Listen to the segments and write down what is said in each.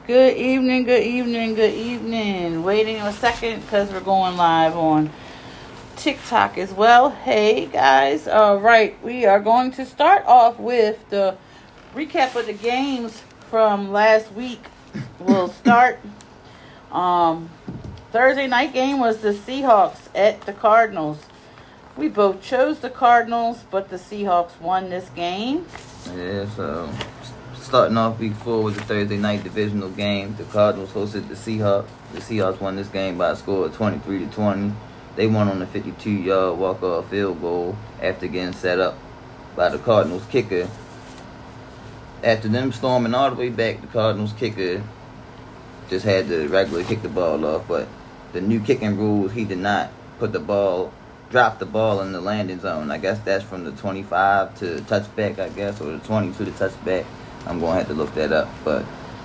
Good evening, good evening, good evening. Waiting a second because we're going live on TikTok as well. Hey guys, all right, we are going to start off with the recap of the games from last week. We'll start. Thursday night game was the Seahawks at the Cardinals. We both chose the Cardinals, but the Seahawks won this game. Yeah, so starting off week 4 with the Thursday night divisional game. The Cardinals hosted the Seahawks. The Seahawks won this game by a score of 23-20. They won on a 52-yard walk-off field goal after getting set up by the Cardinals kicker. After them storming all the way back, the Cardinals kicker just had to regularly kick the ball off. But the new kicking rules, he did not drop the ball in the landing zone. I guess that's from the 25 to touchback, I guess, or the 20 to the touchback. I'm going to have to look that up. But,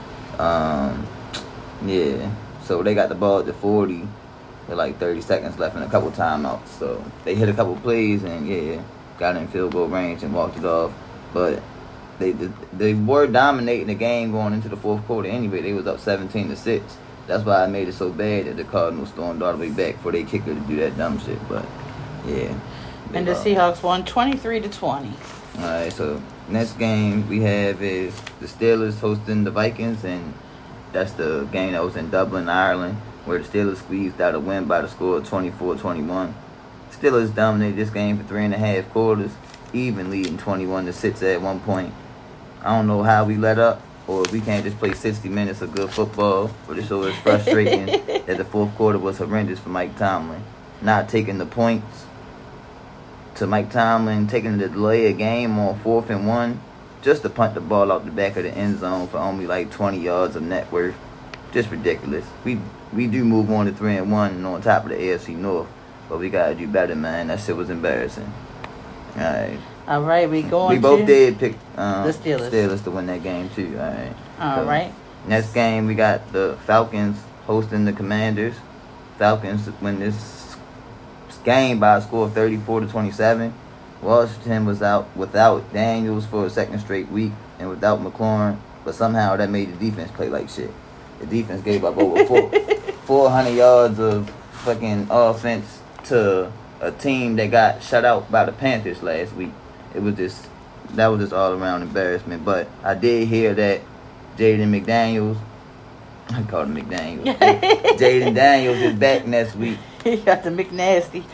yeah. So they got the ball at the 40 with like 30 seconds left and a couple timeouts. So they hit a couple plays and, yeah, got in field goal range and walked it off. But they were dominating the game going into the fourth quarter anyway. They was up 17-6. That's why I made it so bad that the Cardinals stormed all the way back for their kicker to do that dumb shit. But, yeah. And the Seahawks won 23-20. All right, so next game we have is the Steelers hosting the Vikings, and that's the game that was in Dublin, Ireland, where the Steelers squeezed out a win by the score of 24-21. Steelers dominated this game for 3.5 quarters, even leading 21-6 at one point. I don't know how we let up, or if we can't just play 60 minutes of good football, but it sure is frustrating that the fourth quarter was horrendous for Mike Tomlin. Not taking the points to Mike Tomlin, taking the delay of game on 4th and 1, just to punt the ball out the back of the end zone for only like 20 yards of net worth. Just ridiculous. We do move on to 3-1 and on top of the AFC North, but we gotta do better, man. That shit was embarrassing. All right, we both did pick the Steelers to win that game too. All right. Next game we got the Falcons hosting the Commanders. Falcons win this game by a score of 34-27. Washington was out without Daniels for a second straight week and without McLaurin, but somehow that made the defense play like shit. The defense gave up over 400 yards of fucking offense to a team that got shut out by the Panthers last week. That was just all around embarrassment. But I did hear that Jaden McDaniels, I called him McDaniels. Jaden Daniels is back next week. He got the McNasty.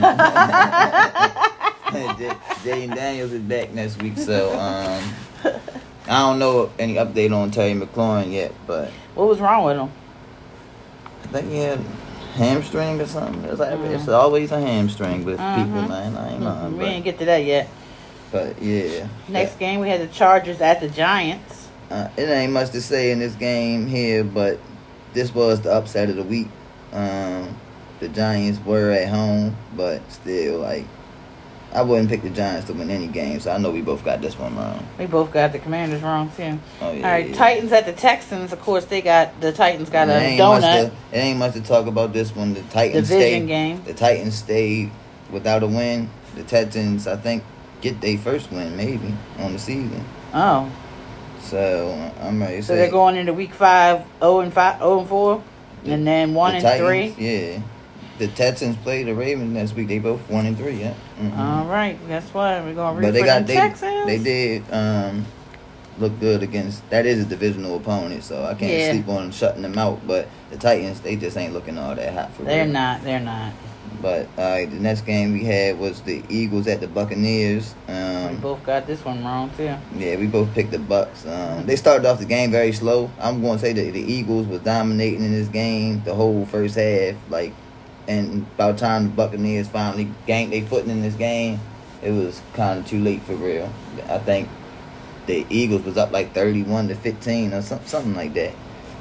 Jaden Daniels is back next week, so I don't know any update on Terry McLaurin yet, but what was wrong with him? I think he had hamstring or something. It's always a hamstring with people, man. I ain't know. We didn't get to that yet. But yeah. Next game we had the Chargers at the Giants. It ain't much to say in this game here, but this was the upset of the week. The Giants were at home, but still, like, I wouldn't pick the Giants to win any game, so I know we both got this one wrong. We both got the Commanders wrong, too. Oh, yeah, all right, yeah. Titans at the Texans. Of course, the Titans got a donut. It ain't much to talk about this one. The Titans division game. The Titans stayed without a win. The Texans, I think, get their first win, maybe, on the season. Oh. So, I'm ready to say. So they're going into week 5, 0-4, and then 1-3? Yeah. The Texans play the Ravens next week. They both 1-3, yeah. Mm-hmm. All right, that's why we're going to root for the Texans. They did look good against. That is a divisional opponent, so I can't sleep on shutting them out. But the Titans, they just ain't looking all that hot for real. They're not. But the next game we had was the Eagles at the Buccaneers. We both got this one wrong too. Yeah, we both picked the Bucks. They started off the game very slow. I'm going to say that the Eagles was dominating in this game the whole first half, like. And by the time the Buccaneers finally gained their footing in this game, it was kind of too late for real. I think the Eagles was up like 31-15 or something like that.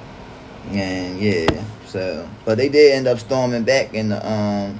And yeah, so but they did end up storming back in the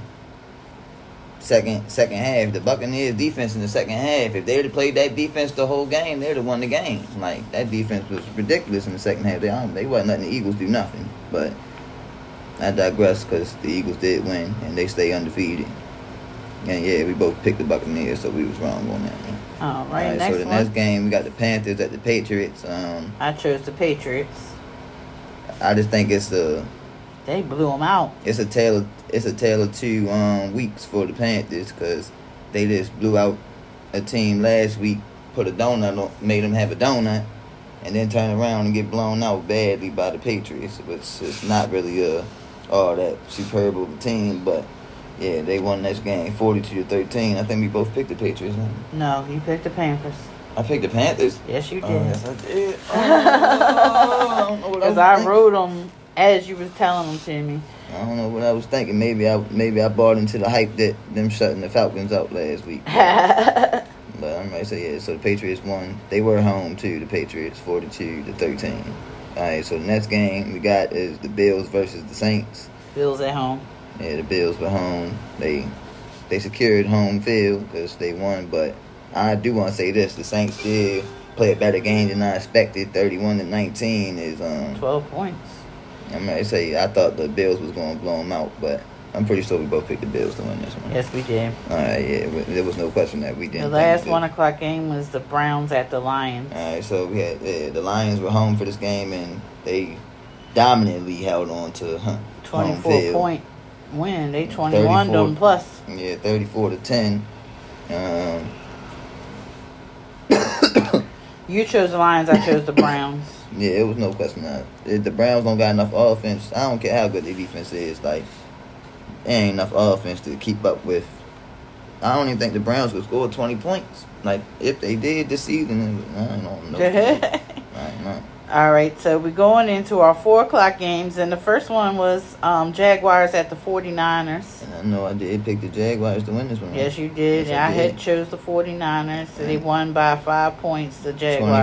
second half. The Buccaneers defense in the second half, if they'd have played that defense the whole game, they'd have won the game. Like, that defense was ridiculous in the second half. They wasn't letting the Eagles do nothing. But I digress, because the Eagles did win, and they stay undefeated. And yeah, we both picked the Buccaneers, so we was wrong on that one. All right, next so the next game, we got the Panthers at the Patriots. I chose the Patriots. I just think they blew them out. It's a tale of 2 weeks for the Panthers because they just blew out a team last week, made them have a donut, and then turn around and get blown out badly by the Patriots, which is not really all that superb of a team, but yeah, they won this game 42-13. I think we both picked the Patriots. Huh? No, you picked the Panthers. I picked the Panthers? Yes, you did. Yes, I did. Because I wrote them as you was telling them to me. I don't know what I was thinking. Maybe I bought into the hype that them shutting the Falcons out last week. But I'm right. So yeah, so the Patriots won. They were home too. The Patriots 42-13. All right. So the next game we got is the Bills versus the Saints. Bills at home. Yeah, the Bills were home. They secured home field because they won. But I do want to say this: the Saints did play a better game than I expected. 31-19 is 12 points. I'm gonna say I thought the Bills was going to blow them out, but I'm pretty sure we both picked the Bills to win this one. Yes, we did. All right, yeah, there was no question that we didn't. The last 1 o'clock game was the Browns at the Lions. All right, so we had the Lions were home for this game, and they dominantly held on to 24-point win. They 21 them plus. Yeah, 34-10. You chose the Lions. I chose the Browns. Yeah, it was no question that the Browns don't got enough offense. I don't care how good their defense is. Like, there ain't enough offense to keep up with. I don't even think the Browns could score 20 points. Like, if they did this season, I don't know. I don't know. All right, so we're going into our 4 o'clock games, and the first one was Jaguars at the 49ers. And I know I did pick the Jaguars to win this one. Yes, you did. Yes, I had chose the 49ers, so they won by 5 points, the Jaguars.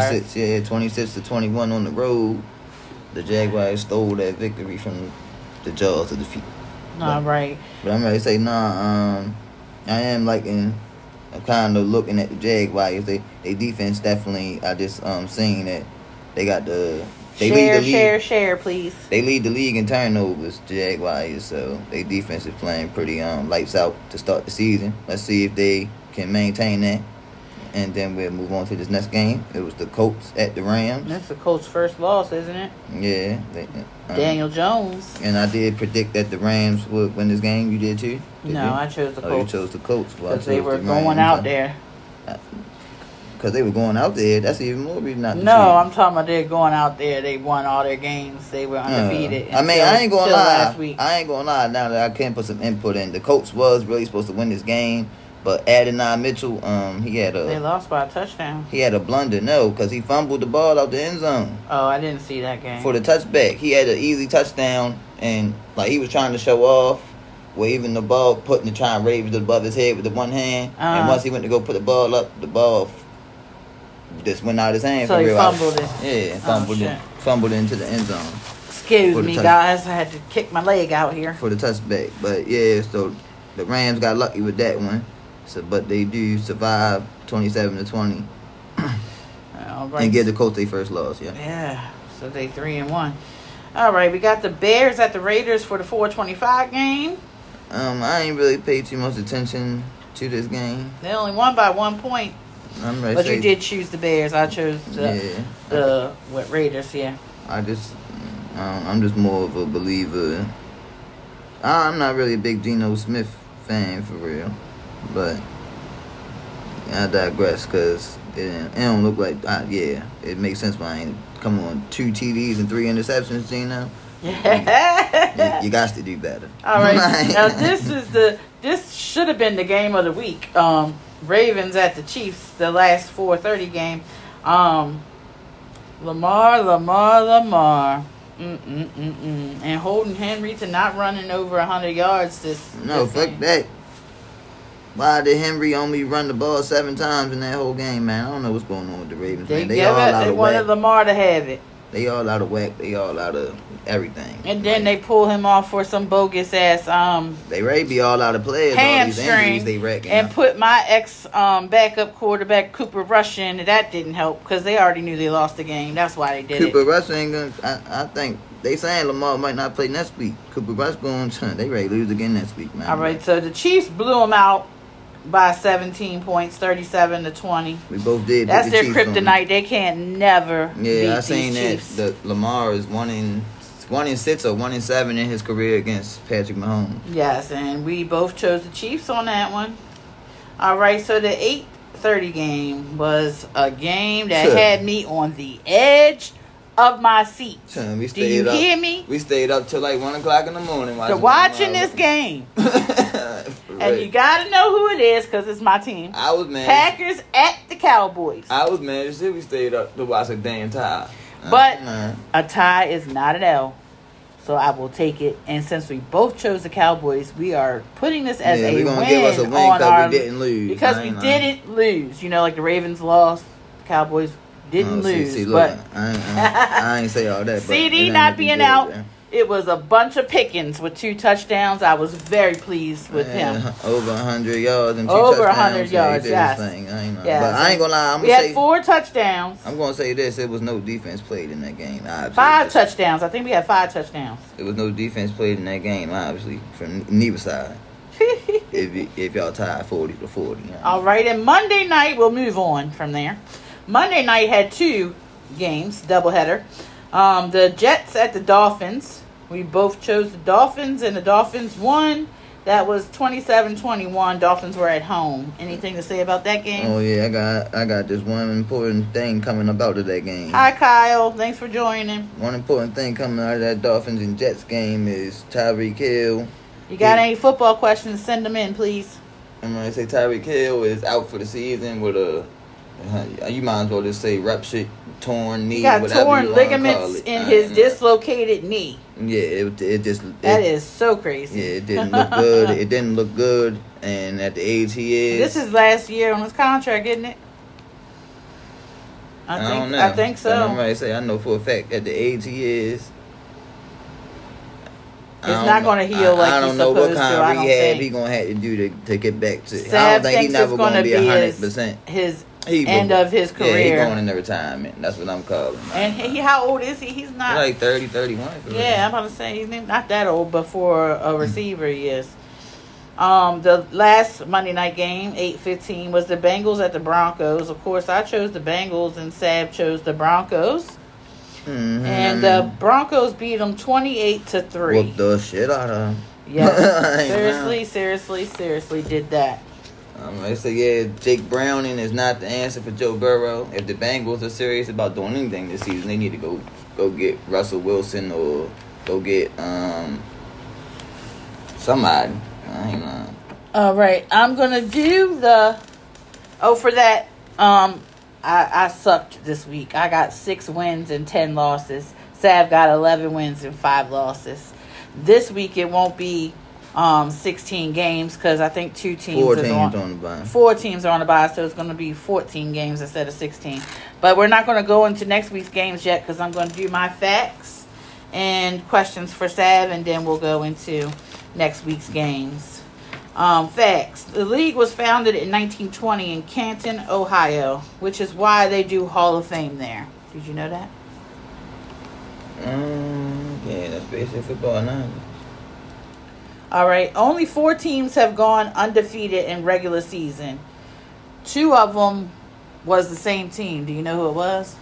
26-21 on the road. The Jaguars stole that victory from the jaws of defeat. All right. But I'm ready to say, I am I'm kind of looking at the Jaguars. They defense definitely, I just seen that. They got lead the league. Share, please. They lead the league in turnovers, Jaguars. So their defense is playing pretty lights out to start the season. Let's see if they can maintain that, and then we'll move on to this next game. It was the Colts at the Rams. That's the Colts' first loss, isn't it? Yeah. Daniel Jones. And I did predict that the Rams would win this game. You did too? No, I chose the Colts. Oh, you chose the Colts. Because they were going out there. Because they were going out there. That's even more reason not to No, I'm talking about they're going out there. They won all their games. They were undefeated. I ain't going to lie. I ain't going to lie. Now that I can put some input in. The Colts was really supposed to win this game. But Adonai Mitchell, they lost by a touchdown. He had a blunder. No, because he fumbled the ball out the end zone. Oh, I didn't see that game. For the touchback. He had an easy touchdown. And he was trying to show off. Waving the ball, trying to raise it above his head with the one hand. And once he went to go put the ball up, the ball just went out of his hand. So he fumbled it. Yeah, fumbled into the end zone. Excuse me, guys. I had to kick my leg out here. For the touchback. But, yeah, so the Rams got lucky with that one. But they do survive 27-20. All right. And give the Colts their first loss, yeah. Yeah, so they 3-1. All right, we got the Bears at the Raiders for the 4:25 game. I ain't really paid too much attention to this game. They only won by 1 point. But you did choose the Bears. I chose the Raiders, yeah. I'm just more of a believer. I'm not really a big Geno Smith fan for real. But I digress because it don't look like, it makes sense why I ain't come on 2 TDs and 3 interceptions, Geno. Yeah. You got to do better. All right. Now this should have been the game of the week. Ravens at the Chiefs, the last 4:30 game. Lamar. And holding Henry to not running over 100 yards this fuck that. Why did Henry only run the ball 7 times in that whole game, man? I don't know what's going on with the Ravens, man. They wanted Lamar to have it. They all out of whack. They all out of everything. And then they pull him off for some bogus ass they ready to be all out of players. All these injuries they reckon. And put my ex backup quarterback Cooper Rush in. That didn't help because they already knew they lost the game. That's why they did Cooper Rush ain't gonna. I think they saying Lamar might not play next week. Cooper Rush going. They ready to lose again next week, man. All right, so the Chiefs blew them out by 17 points, 37-20. We both did. That's their kryptonite. They can't never beat I seen these Chiefs. that Lamar is 1-7 1-6 or 1-7 in his career against Patrick Mahomes. Yes, and we both chose the Chiefs on that one. All right, so the 8:30 game was a game that had me on the edge of my seat. We Do you hear me? We stayed up till like 1 o'clock in the morning watching this game. And you got to know who it is because it's my team. I was mad. Packers at the Cowboys. I was mad as shit we stayed up to watch a damn tie. But a tie is not an L. So I will take it. And since we both chose the Cowboys, we are putting this as a win. Give us a win because we didn't lose. Because we didn't lose. You know, like the Ravens lost, the Cowboys didn't lose. See, but look, I ain't say all that. CD not being out, it was a bunch of pickings with 2 touchdowns. I was very pleased with him. Over 100 yards and 2 touchdowns. Over 100 yards, yes. Yes. But I ain't going to lie. We had 4 touchdowns. I'm going to say this. It was no defense played in that game. 5 touchdowns. I think we had 5 touchdowns. It was no defense played in that game, obviously, from neither side. if y'all tied 40-40. You know? All right. And Monday night, we'll move on from there. Monday night had 2 games, doubleheader. The Jets at the Dolphins. We both chose the Dolphins, and the Dolphins won. That was 27-21. Dolphins were at home. Anything to say about that game? Oh, yeah. I got this one important thing coming about of that game. Hi, Kyle. Thanks for joining. One important thing coming out of that Dolphins and Jets game is Tyreek Hill. You got any football questions, send them in, please. I'm going to say Tyreek Hill is out for the season with you might as well just say ruptured, torn knee. He got torn ligaments in his dislocated knee. Yeah, it just... That is so crazy. Yeah, it didn't look good. It didn't look good. And at the age he is... This is last year on his contract, isn't it? I don't know. I think so. I'm ready to say, I know for a fact, at the age he is... It's not going to heal like he's supposed to. I don't know what kind of rehab he's going to have to do to get back to... Sav I don't think he's never going to be 100%. His end of his career. Yeah, he's going into retirement. That's what I'm calling. And how old is he? He's not... Like 30, 31. Yeah, I'm about to say he's not that old, but for a receiver, he is. The last Monday night game, 8:15, was the Bengals at the Broncos. Of course, I chose the Bengals and Sab chose the Broncos. Mm-hmm. And the Broncos beat them 28-3. Whooped the shit out of them. Yes. seriously did that. They say, yeah, Jake Browning is not the answer for Joe Burrow. If the Bengals are serious about doing anything this season, they need to go get Russell Wilson or go get somebody. I ain't lying. All right, I'm gonna do for that. I sucked this week. I got 6 wins and 10 losses. Sav got 11 wins and 5 losses. This week it won't be 16 games because I think 2 teams 4 teams on the bye. 4 teams are on the bye, so it's going to be 14 games instead of 16. But we're not going to go into next week's games yet because I'm going to do my facts and questions for Sav, and then we'll go into next week's games. Facts. The league was founded in 1920 in Canton, Ohio, which is why they do Hall of Fame there. Did you know that? Yeah, that's basic football now. All right. Only 4 teams have gone undefeated in regular season. 2 of them was the same team. Do you know who it was?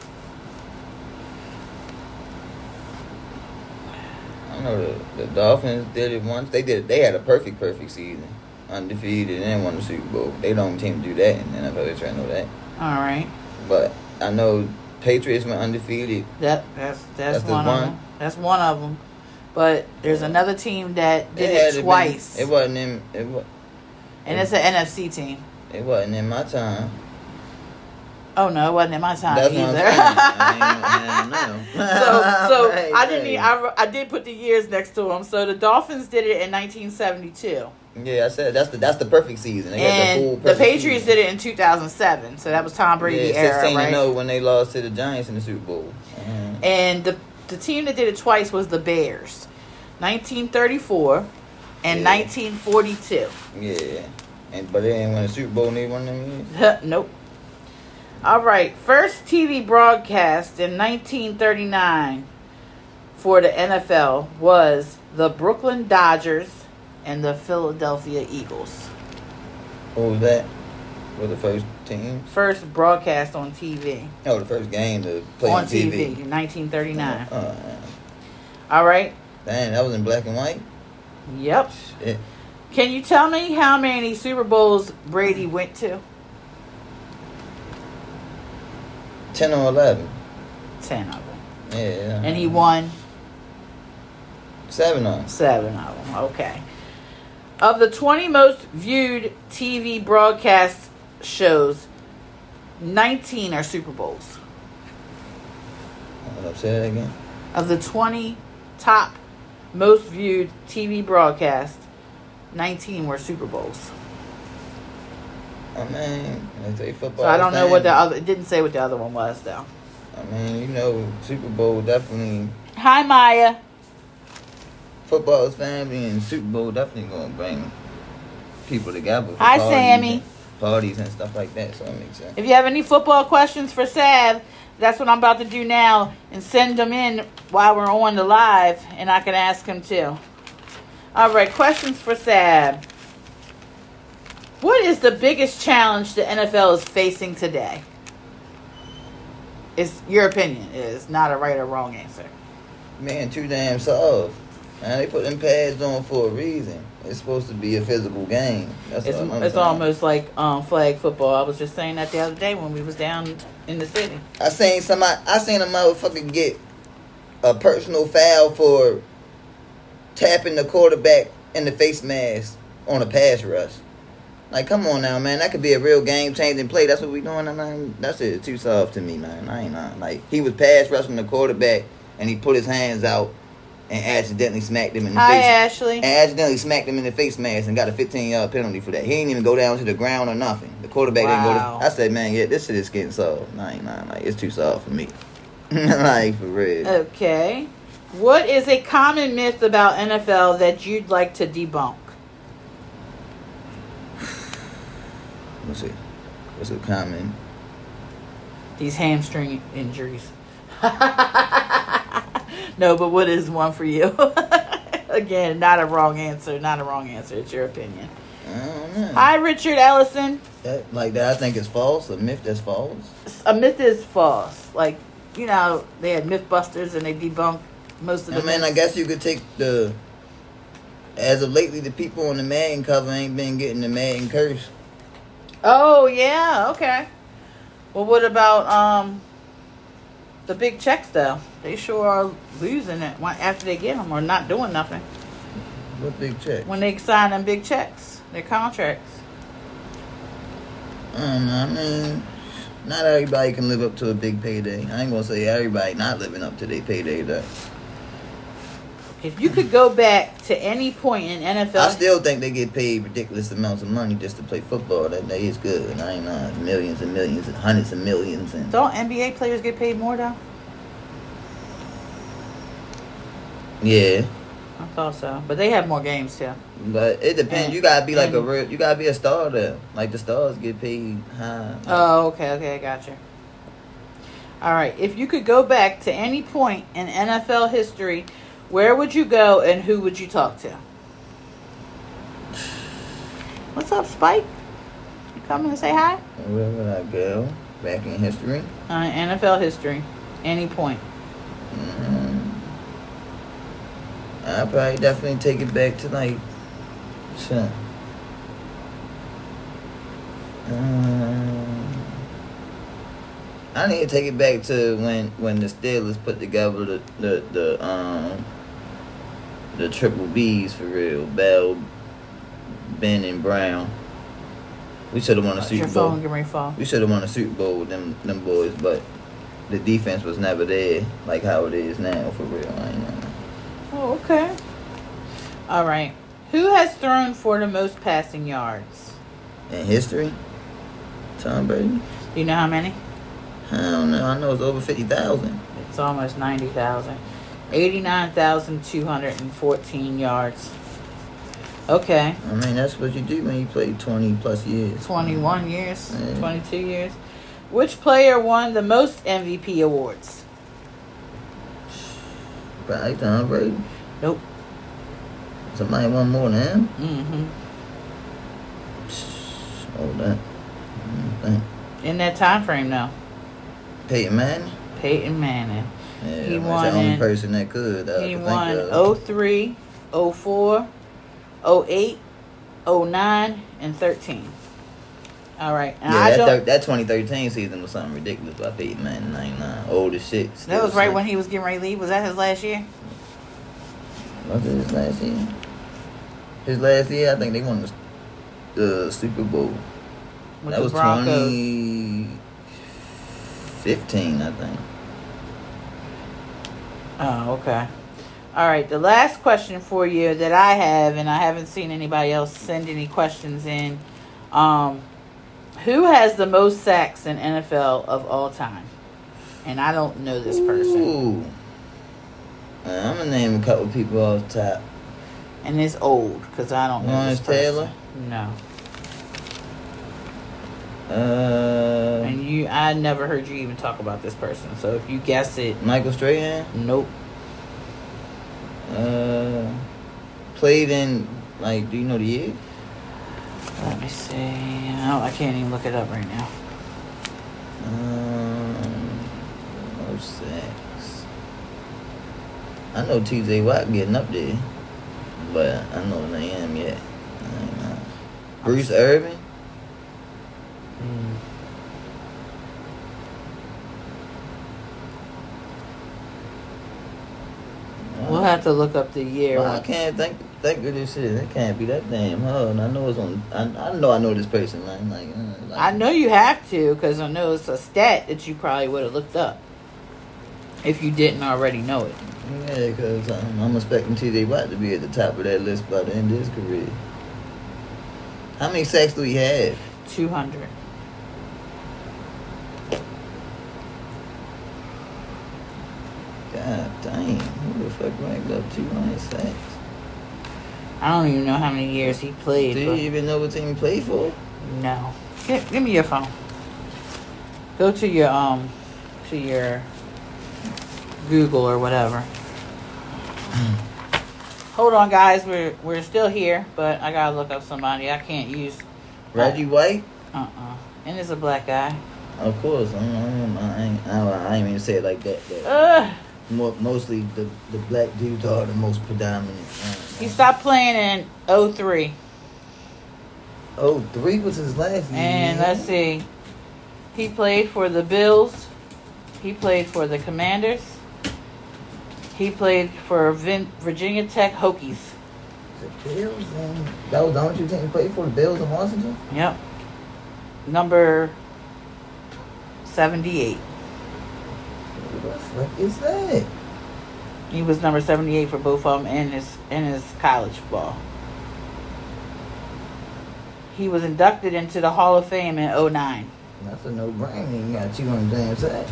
I know the Dolphins did it once. They had a perfect season, undefeated, and won the Super Bowl. They don't team to do that in the NFL. I know that. All right. But I know Patriots went undefeated. That's one of them. That's one of them. But there's another team that did it twice. It wasn't in. And it's an NFC team. It wasn't in my time. Oh no, it wasn't in my time That's either. I don't know. So I didn't. I did put the years next to them. So the Dolphins did it in 1972. Yeah, I said that's the perfect season. They and the Patriots did it in 2007. So that was Tom Brady era, right? 16-0 when they lost to the Giants in the Super Bowl. And the team that did it twice was the Bears, 1934 and 1942. Yeah, but they didn't win a Super Bowl neither one of them years. Nope. All right, first TV broadcast in 1939 for the NFL was the Brooklyn Dodgers and the Philadelphia Eagles. What was that? Was the first team? First broadcast on TV. Oh, the first game to play on TV. in 1939. All right. Damn, that was in black and white? Yep. Shit. Can you tell me how many Super Bowls Brady went to? 10 or 11. 10 of them. Yeah. And he won? 7 of them. 7 of them. Okay. Of the 20 most viewed TV broadcast shows, 19 are Super Bowls. Say that again. Of the 20 top most viewed TV broadcasts, 19 were Super Bowls. I mean, they football. So I don't know what the other. It didn't say what the other one was though. I mean, you know, Super Bowl definitely. Hi, Maya. Football is family, and Super Bowl definitely gonna bring people together. Hi, Sammy. Parties and stuff like that. So it makes sense. If you have any football questions for Sav, that's what I'm about to do now, and send them in while we're on the live, and I can ask him too. All right, questions for Sav. What is the biggest challenge the NFL is facing today? It's your opinion. Is not a right or wrong answer. Man, too damn soft. Man, they put them pads on for a reason. It's supposed to be a physical game. It's almost like flag football. I was just saying that the other day when we was down in the city. I seen a motherfucker get a personal foul for tapping the quarterback in the face mask on a pass rush. Like, come on now, man. That could be a real game-changing play. That's what we doing. I mean, that's it. Too soft to me, man. I ain't not. Like, he was pass rushing the quarterback, and he put his hands out and accidentally smacked him in the face. Hi, Ashley. And accidentally smacked him in the face mask and got a 15-yard penalty for that. He didn't even go down to the ground or nothing. The quarterback didn't go down. I said, man, yeah, this shit is getting soft. I ain't not. Like, it's too soft for me. Like, for real. Okay. What is a common myth about NFL that you'd like to debunk? What's a common? These hamstring injuries. No, but what is one for you? Again, not a wrong answer. Not a wrong answer. It's your opinion. I don't know. Hi, Richard Ellison. That I think is false. A myth that's false. A myth is false. Like, you know, they had Mythbusters and they debunked most of the myths. I guess you could take as of lately, the people on the Madden cover ain't been getting the Madden curse. Oh, yeah. Okay. Well, what about the big checks, though? They sure are losing it after they get them or not doing nothing. What big check? When they sign them big checks, their contracts. I mean, not everybody can live up to a big payday. I ain't gonna say everybody not living up to their payday, though. If you could go back to any point in NFL... I still think they get paid ridiculous amounts of money just to play football. That is good. And I ain't know, millions and millions and hundreds of millions. And don't NBA players get paid more, though? Yeah. I thought so. But they have more games, too. But it depends. You gotta be you gotta be a star there. Like the stars get paid high. Oh, okay, I got you. All right. If you could go back to any point in NFL history... where would you go and who would you talk to? What's up, Spike? You coming to say hi? Where would I go? Back in history? NFL history. Any point. I'd probably definitely take it back to like... I need to take it back to when the Steelers put together the triple Bs for real. Bell, Ben, and Brown. We should have won a Super Bowl. We should have won a Super Bowl with them boys, but the defense was never there like how it is now for real. I ain't know. Oh, okay. All right. Who has thrown for the most passing yards? In history? Tom Brady. Do you know how many? I don't know. I know it's over 50,000. It's almost 90,000. 89,214 yards. Okay. I mean, that's what you do when you play 20 plus years. 21 years. Yeah. 22 years. Which player won the most MVP awards? Probably Tom Brady. Nope. Somebody won more than him? Mm-hmm. Hold that. In that time frame, though. Peyton Manning? Peyton Manning. Yeah, He that's won the only in- person that could. He could won think of. 03, 04, 08, 09, and 13. All right. And Yeah, that 2013 season was something ridiculous. I paid man 99. Old as shit. that was right when he was getting ready to leave. Was that his last year? Was it his last year? His last year, I think they won the Super Bowl. With That the was Broncos. 2015, I think. Oh, okay. All right. The last question for you that I have, and I haven't seen anybody else send any questions in. Who has the most sacks in NFL of all time? And I don't know this person. Ooh. I'm going to name a couple people off the top. And it's old because I don't know this person. Taylor? No. Uh, And I never heard you even talk about this person. So if you guess it, Michael Strahan? nope. Played in, like, do you know the year? Let me see. Oh, I can't even look it up right now. No sacks. I know T.J. Watt getting up there, but I know they am yet. I ain't know. Bruce Irvin? We'll have to look up the year. Well, I can't think of this shit. It can't be that damn hard. I know it's on. I know this person. Like I know you have to because I know it's a stat that you probably would have looked up if you didn't already know it. Yeah, because I'm expecting T.J. Watt to be at the top of that list by the end of his career. How many sacks do he have? 200. God dang. Who the fuck ranked up 200 sacks? I don't even know how many years he played. Do you even know what team he played for? No. Give me your phone. Go to your Google or whatever. Hold on, guys. We're still here, but I gotta look up somebody. I can't use. Reggie White? And it's a black guy. Of course. I ain't even say it like that. Mostly the black dudes are the most predominant. He stopped playing in 03. 03 was his last year. And let's see. He played for the Bills. He played for the Commanders. He played for Virginia Tech Hokies. The Bills? And that was the only two teams he played for, the Bills in Washington? Yep. Number 78. What the fuck is that? He was number 78 for both of them in his college ball. He was inducted into the Hall of Fame in 09. That's a no-brainer. You got 200 damn sacks.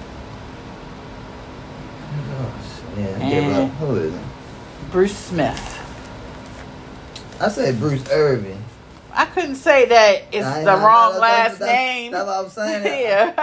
Oh, shit. Yeah, give up. Who is it? Bruce Smith. I said Bruce Irvin. I couldn't say that it's the wrong last name. That's what I'm saying. Yeah.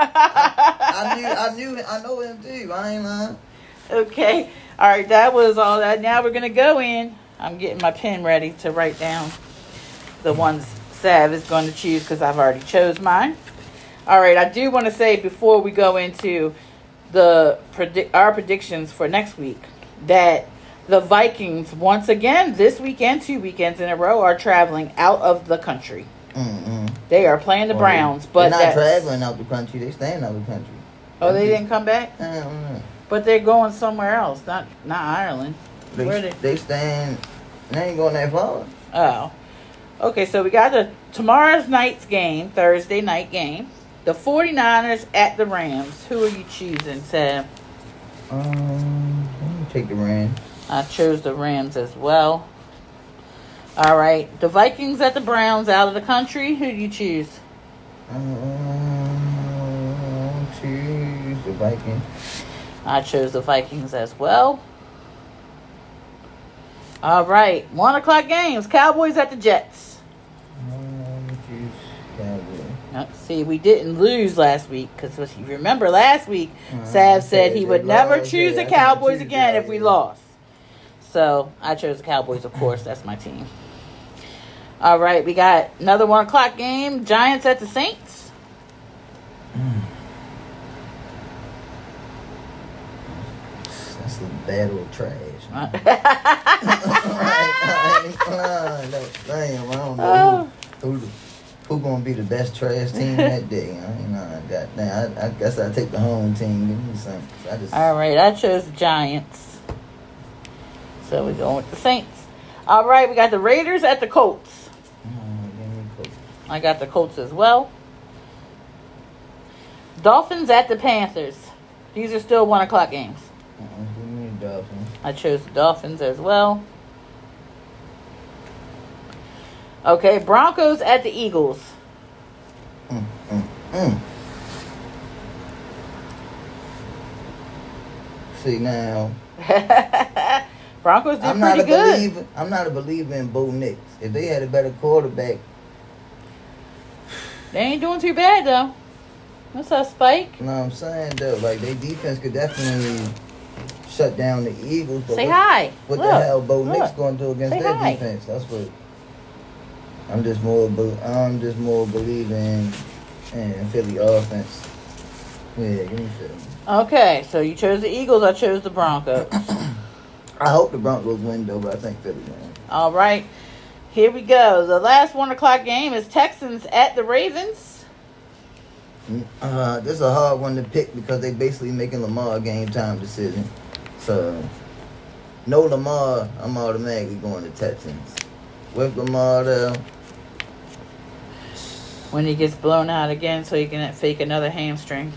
I know him too. I ain't lying. Okay. All right. That was all that. Now we're going to go in. I'm getting my pen ready to write down the ones Sav is going to choose because I've already chose mine. All right. I do want to say before we go into our predictions for next week that the Vikings, once again, this weekend, 2 weekends in a row, are traveling out of the country. Mm-hmm. They are playing the Browns, but they're not traveling out the country. They staying out the country. Oh, they didn't come back? I don't know. But they're going somewhere else, not Ireland. They staying. They ain't going that far. Oh, okay. So we got tomorrow's night's game, Thursday night game. The 49ers at the Rams. Who are you choosing, Sam? Let me take the Rams. I chose the Rams as well. All right. The Vikings at the Browns out of the country. Who do you choose? Choose the Vikings. I chose the Vikings as well. All right. 1 o'clock games. Cowboys at the Jets. Choose Cowboys. See, we didn't lose last week because if you remember last week, Sav said he would never choose the Cowboys again if we lost. So I chose the Cowboys, of course. That's my team. All right, we got another 1 o'clock game. Giants at the Saints. a battle of trash. I don't know who gonna be the best trash team that day. I guess I take the home team. Give me something. All right, I chose the Giants. So we're going with the Saints. All right, we got the Raiders at the Colts. I got the Colts as well. Dolphins at the Panthers. These are still 1 o'clock games. Give me the Dolphins. I chose the Dolphins as well. Okay, Broncos at the Eagles. See now. Broncos did pretty good. I'm not a believer in Bo Nix. If they had a better quarterback. They ain't doing too bad, though. What's up, Spike? You know what I'm saying, though? Like, their defense could definitely shut down the Eagles. But Say hi. What the hell Bo Nix going to do against their defense? That's what... I'm just more believing in Philly offense. Yeah, give me Philly. Okay, so you chose the Eagles. I chose the Broncos. I hope the Broncos win, though, but I think Philly wins. All right. Here we go. The last 1 o'clock game is Texans at the Ravens. This is a hard one to pick because they basically making Lamar a game time decision. So, no Lamar, I'm automatically going to Texans. With Lamar, though. When he gets blown out again so he can fake another hamstring.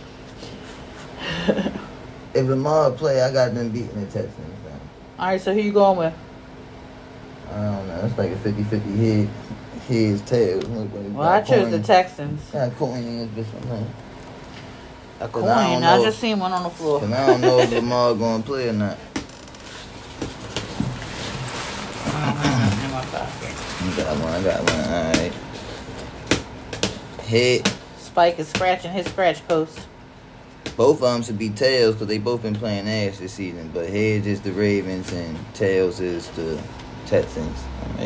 If Lamar play, I got them beating the Texans. Though. All right, so who you going with? I don't know. It's like a 50-50 heads, tails. Well, I chose the Texans. Yeah, coin is this one. A coin? I just seen one on the floor. Cause I don't know if Lamar going to play or not. In my pocket. I got one. All right. Head. Spike is scratching his scratch post. Both of them should be tails because they both been playing ass this season. But heads is the Ravens and tails is the Texans. I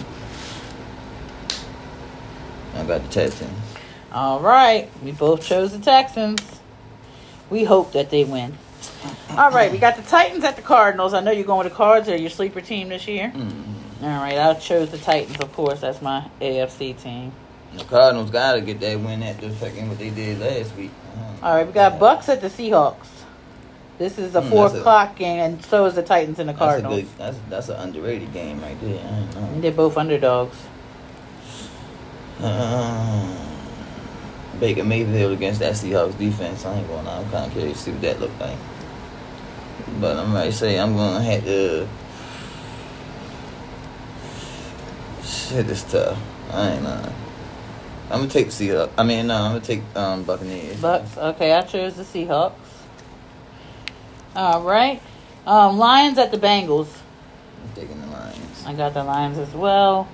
got the Texans. All right. We both chose the Texans. We hope that they win. All right. We got the Titans at the Cardinals. I know you're going with the Cards. They're your sleeper team this year. Mm-hmm. All right. I chose the Titans, of course. That's my AFC team. The Cardinals got to get that win at the second what they did last week. All right. We got Bucks at the Seahawks. This is a 4 o'clock game, and so is the Titans and the Cardinals. That's an underrated game right there. I don't know. They're both underdogs. Baker Mayfield against that Seahawks defense. I ain't going on. I'm kind of curious to see what that look like. But I'm going to say I'm going to have to... Shit, it's tough. I ain't lying. I'm going to take the Seahawks. I'm going to take Buccaneers. Bucks. Okay, I chose the Seahawks. All right. Lions at the Bengals. I'm taking the Lions. I got the Lions as well.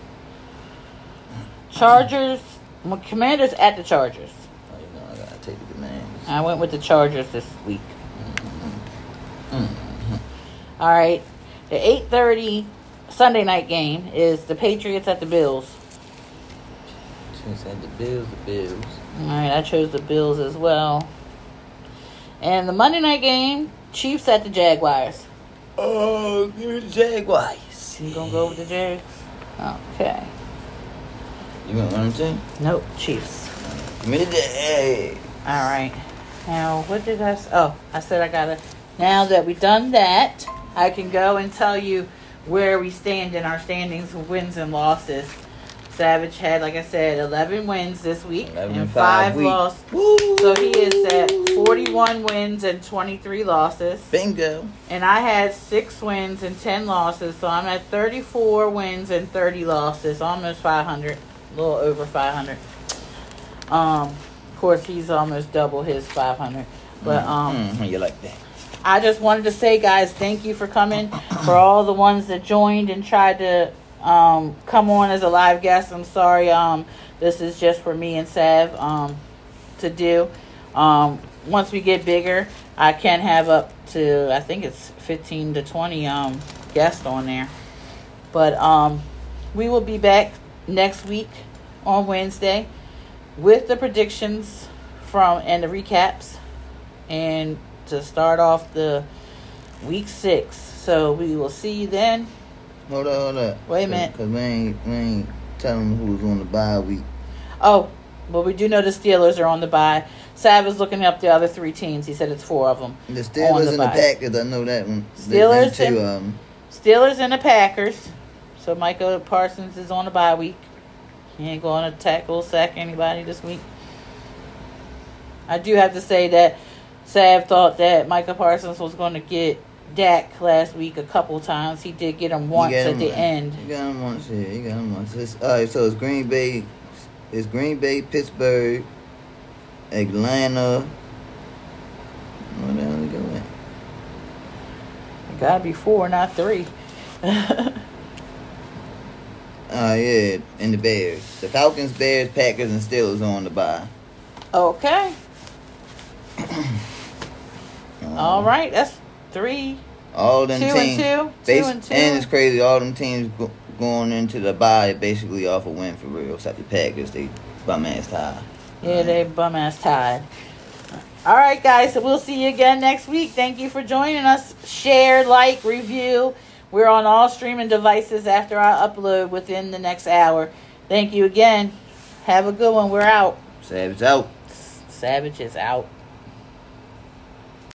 Chargers. Commanders at the Chargers. Oh, you know I got to take the Commanders. I went with the Chargers this week. Mm-hmm. Mm-hmm. All right. The 8:30 Sunday night game is the Patriots at the Bills. At the Bills. All right, I chose the Bills as well. And the Monday night game, Chiefs at the Jaguars. Oh, give me the Jaguars. You gonna go with the Jags? Okay. You want one of them too? Nope, Chiefs. Give me the Jags. All right. Now, what did I say? Oh, I said I gotta. Now that we've done that, I can go and tell you where we stand in our standings, wins and losses. Savage had, like I said, 11 wins this week and 5 losses. So he is at 41 wins and 23 losses. Bingo. And I had 6 wins and 10 losses. So I'm at 34 wins and 30 losses. Almost 500. A little over 500. Of course, he's almost double his 500. But you like that. I just wanted to say, guys, thank you for coming. For all the ones that joined and tried to come on as a live guest. I'm sorry. This is just for me and Sav to do. Once we get bigger, I can have up to, I think it's 15 to 20 guests on there. But we will be back next week on Wednesday with the predictions and the recaps, and to start off the week 6. So we will see you then. Hold up. Wait a minute. Because we ain't telling who's on the bye week. Oh, well, we do know the Steelers are on the bye. Sav is looking up the other 3 teams. He said it's 4 of them. The Steelers and the Packers, I know that one. Steelers and the Packers. So Micah Parsons is on the bye week. He ain't going to tackle, sack anybody this week. I do have to say that Sav thought that Micah Parsons was going to get Dak last week a couple times. He did get him once at the end. He got him once. All right, so it's Green Bay, Pittsburgh, Atlanta. Where the hell are we going? It got to be 4, not 3. Yeah, and the Bears. The Falcons, Bears, Packers, and Steelers on the bye. Okay. All right, that's 3. All them 2 teams, and 2. 2 and 2. And it's crazy. All them teams going into the bye basically off a win for real. Except the Packers, they bum ass tied. Yeah, they bum ass tied. All right, guys. So we'll see you again next week. Thank you for joining us. Share, like, review. We're on all streaming devices after I upload within the next hour. Thank you again. Have a good one. We're out. Savage out. Savage is out.